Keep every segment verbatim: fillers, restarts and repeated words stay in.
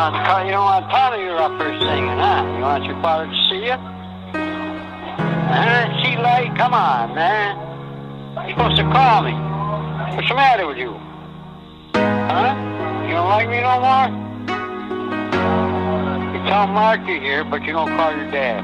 want to call, you don't want to tell me you're up there singing, huh? You want your father to see you? Huh? See, like, come on, man. You're supposed to call me. What's the matter with you? Huh? You don't like me no more? You tell Mark you're here, but you don't call your dad.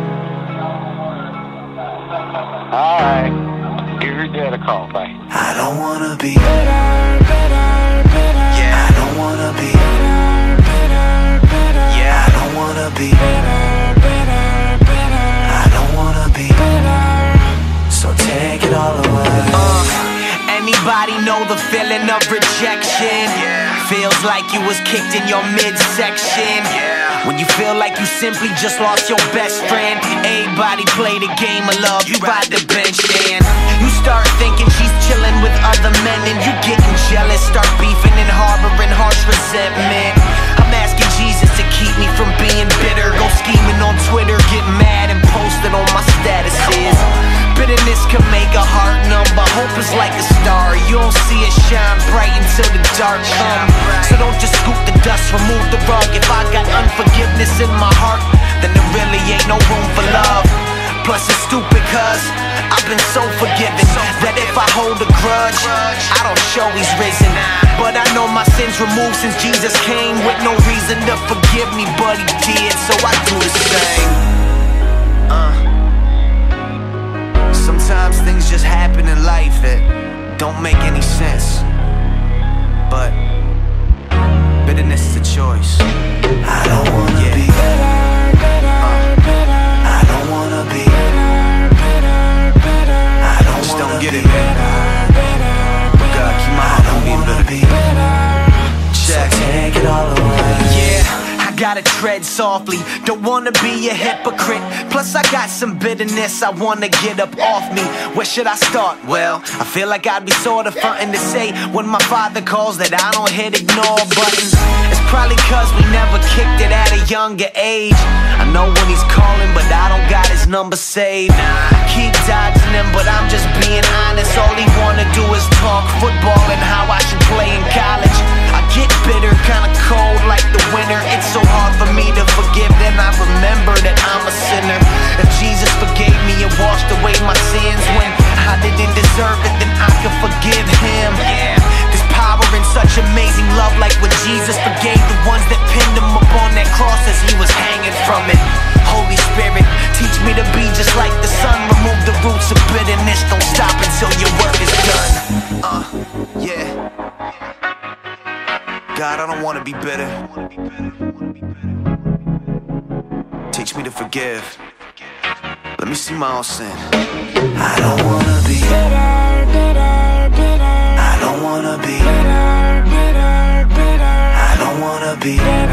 All right. Give your dad a call. Bye. I don't wanna be better, better, better. Yeah. I don't wanna be better, better, better. Yeah. I don't wanna be better, better, better. I don't wanna be better. So take it all away. Uh, anybody know the feeling of rejection? Yeah. Feels like you was kicked in your midsection. Yeah. When you feel like you simply just lost your best friend. Everybody play the game of love, you ride the bench and you start thinking she's chilling with other men, and you getting jealous, start beefing and harboring harsh resentment. I'm asking Jesus to keep me from being bitter. Go scheming on Twitter, get mad and post it on my statuses. Bitterness can make a heart numb, but hope is like a star. You don't see it shine bright until the dark comes. So don't just scoop the dust, remove the rug. If I got unforgiveness in my heart, then there really ain't no room for love. Plus it's stupid cause I've been so forgiven that if I hold a grudge, I don't show he's risen. But I know my sins removed since Jesus came, with no reason to forgive me, but he did, so I do the same. uh. Sometimes things just happen in life that don't make any sense, but bitterness is a choice. I don't wanna yeah. be better, better, better. I don't wanna be better, better, better. I don't just wanna don't get be it, man. better, better, God, keep my heart from being bitter. Be better. Check. So take it all away. Yeah. Gotta tread softly, don't wanna be a hypocrite. Plus I got some bitterness I wanna get up off me. Where should I start? Well, I feel like I'd be sorta frontin' to say when my father calls that I don't hit ignore buttons. It's probably cause we never kicked it at a younger age. I know when he's calling, but I don't got his number saved. I keep dodging him, but I'm just being honest. All he wanna do is talk football and how I should play in college. I get bitter, kinda cold like the winter. It's so hard for me to forgive, then I remember that I'm a sinner. If Jesus forgave me and washed away my sins when I didn't deserve it, then I can forgive him. Yeah, there's power in such amazing love, like when Jesus forgave the ones that pinned him up on that cross as he was hanging from it. Holy Spirit, teach me to be just like the sun. Remove the roots of bitterness, don't stop until your work is done. Uh, yeah. God, I don't wanna be bitter. Teach me to forgive. Let me see my own sin. I don't wanna be better, better, better. I don't wanna be better, better, better. I don't wanna be better.